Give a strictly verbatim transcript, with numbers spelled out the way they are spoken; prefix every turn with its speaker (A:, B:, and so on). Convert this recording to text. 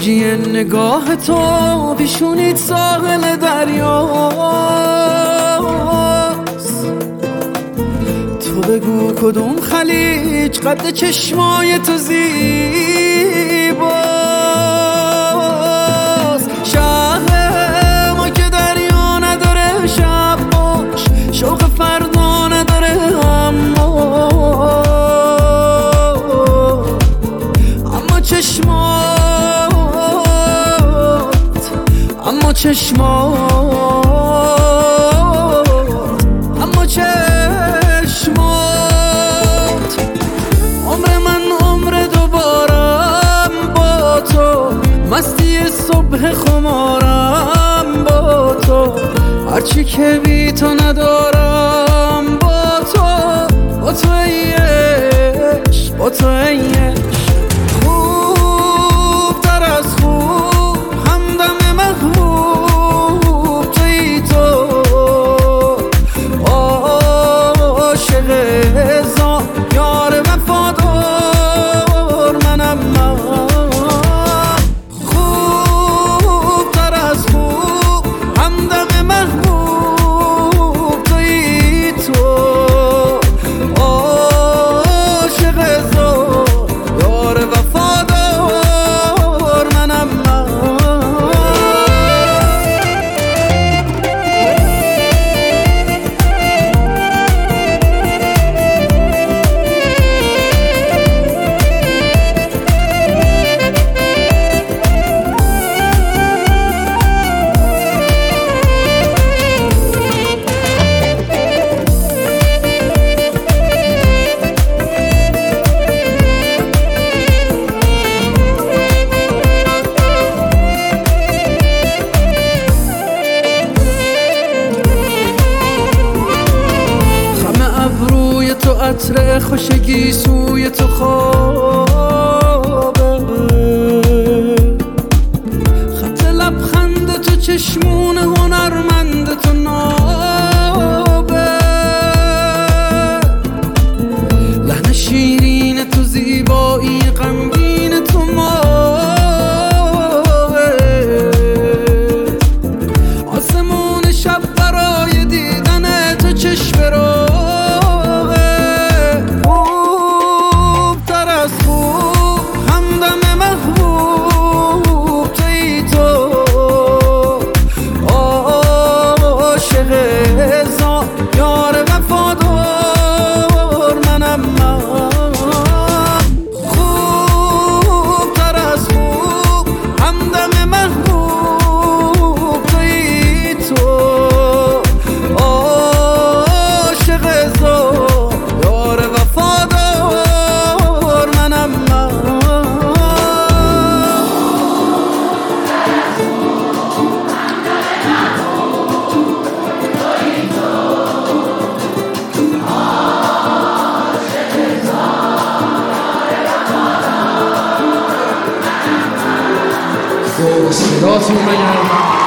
A: موجی نگاه تو پیشونیت ساحل دریاست. تو بگو کدوم خلیج قد چشمای تو زیباست. شهر ما که دریا نداره شب باش، شوق فردا نداره اما اما چشمات اما چشمات اما چشمات عمر من عمر دوبارم با تو، مستی صبح خمارم با تو، هرچی که بی تو ندارم با تو، با تو ای عشق، با تو ای عشق. خوب تر از خوب همدم محبوب توی تو، عاشق هزار یار وفادار منم من. خوب تر از خوب همدم محبوب توی تو، عاشق هزار یار وفادار منم من. تو عطر خوشگی سوی تو خوابه، خط لبخند تو چشمون هنرمند تو نابه، لحن شیرین تو زیبایی غمگین تو ماه، آسمون شب برای دیدن تو چشم رو یار وفادار منم من. خوب تر از خوب همدم محبوب توی تو، عاشق هزار یار وفادار منم من.
B: صداتون بگم